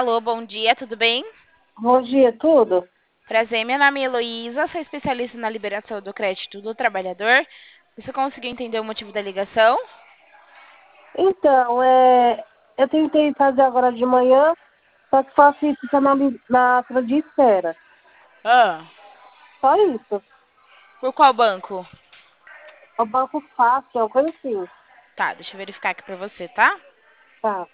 Alô, bom dia, tudo bem? Bom dia, tudo? Prazer, meu nome é Heloísa, sou especialista na liberação do crédito do trabalhador. Você conseguiu entender o motivo da ligação? Então, eu tentei fazer agora de manhã, só que faço isso tá na fila de espera. Ah, Só isso. por qual banco? O banco fácil, é uma coisa assim. Tá, deixa eu verificar aqui pra você, tá? Tá.